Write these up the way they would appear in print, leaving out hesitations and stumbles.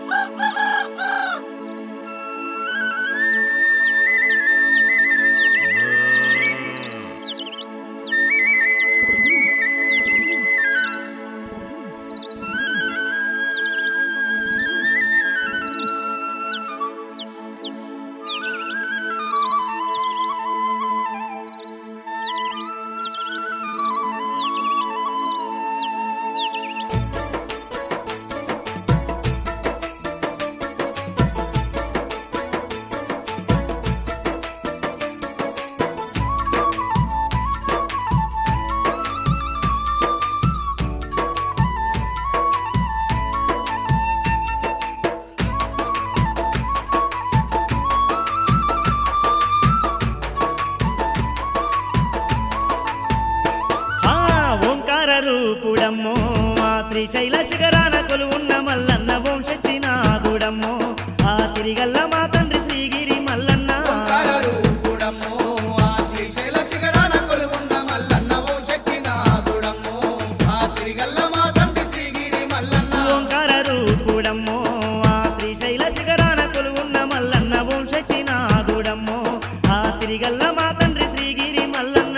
రూపుడమ్మో ఆ శ్రీశైల శిఖరాన కొలువున్న మల్లన్న ఓం శక్తి నాదుడమ్మో ఆ సిరిగల్ల మా తండ్రి శ్రీగిరి మల్లన్న రూపుడమ్మో ఆ శ్రీశైల శిఖరాన కొలువున్న మల్లన్న ఓం శక్తి నాదుడమ్మో ఆ సిరిగల్ల మా తండ్రి శ్రీగిరి మల్లన్న ఓంకార రూపుడమ్మో ఆ శ్రీశైల శిఖరాన కొలువున్న మల్లన్న ఓం శక్తి నాదుడమ్మో ఆ సిరిగల్ల మా తండ్రి శ్రీగిరి మల్లన్న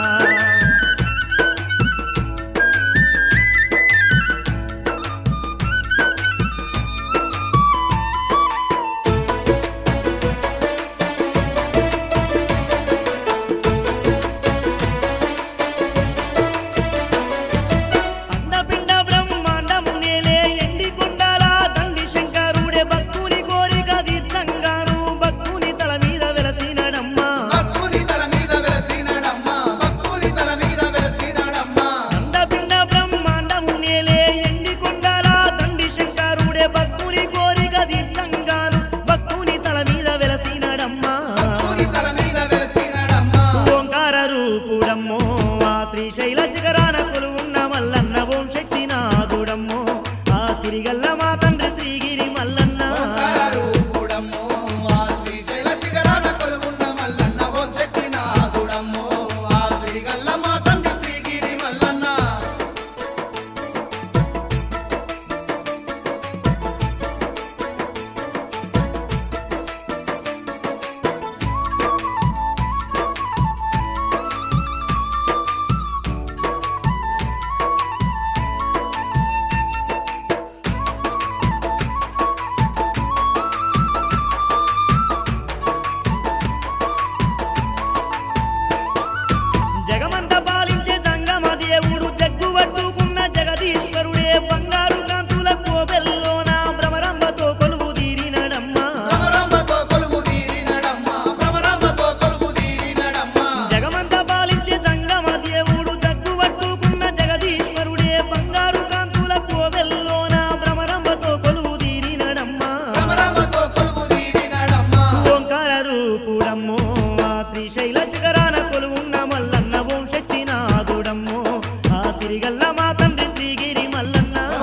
శ్రీశైల శిఖరాన కొలువున్న మల్లన్న ఓం శక్తి నాదుడమ్మో ఆ సిరిగల్ల మా తండ్రి శ్రీగిరి మల్లన్న రూపుడమ్మో ఆ శ్రీశైల శిఖరాన కొలువున్న మల్లన్న ఓం శక్తి నాదుడమ్మో ఆ సిరిగల్ల మా తండ్రి శ్రీగిరి మల్లన్న బంగారు కాంతుల కోవెల్లోన భ్రమరంబతో కొలువు తీరినడమ్మా జగమంత పాలించే జంగమ దేవుడు జగ్గు పట్టుకున్న జగదీశ్వరుడే బంగారు కాంతుల కోవెల్లోన భ్రమరంబతో కొలువు తీరినడమ్మా ఓంకార రూపుడమ్మో ఆ శ్రీశైల శిఖరాన కొలువున్న మల్లన్న ఓం శక్తి నాదుడమ్మో ఆ సిరిగల్ల మా తండ్రి శ్రీగిరి మల్లన్న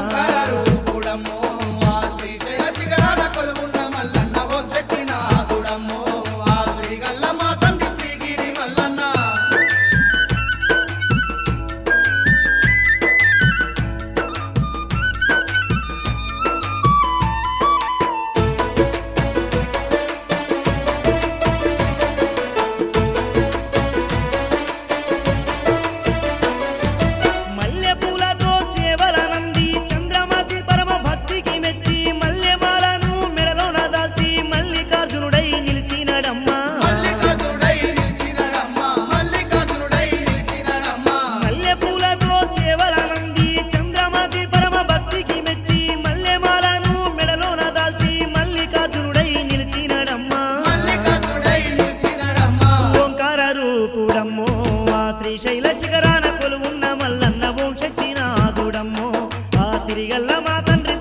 రూపుడమ్మో ఆ శ్రీశైల శిఖరాన కొలువున్న మల్లన్న ఓం శక్తి నాదుడమ్మో ఆ సిరిగల్ల మా తండ్రి